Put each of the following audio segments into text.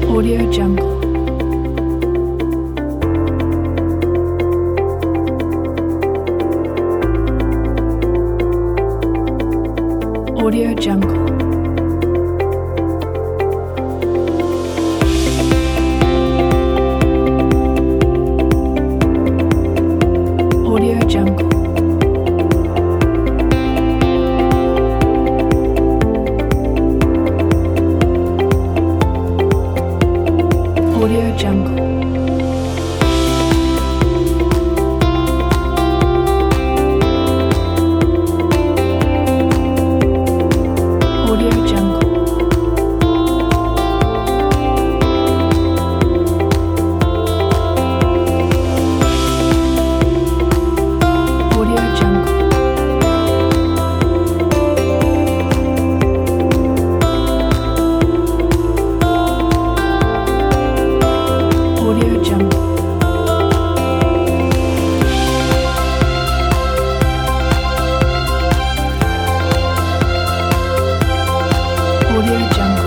Audio Jungle. Audio Jungle. Audio Jungle. Audio Jungle. Audio Jungle. Audio Jungle. Audio Jungle. Audio Jungle.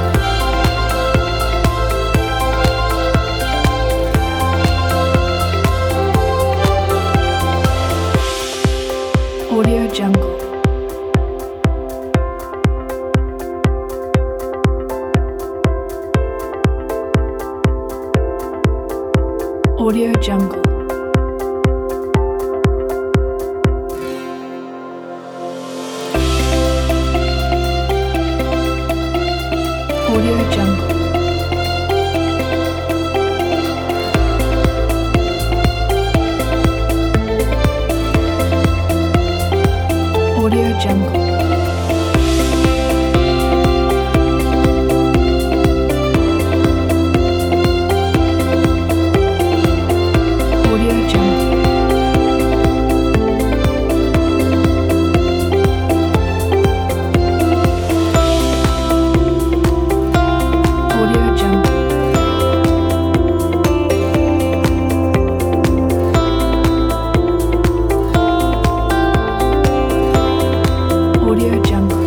Audio Jungle. Audio Jungle. Audio Jungle. Audio Jungle. Audio Jungle. Audio Jungle. Audio Jungle.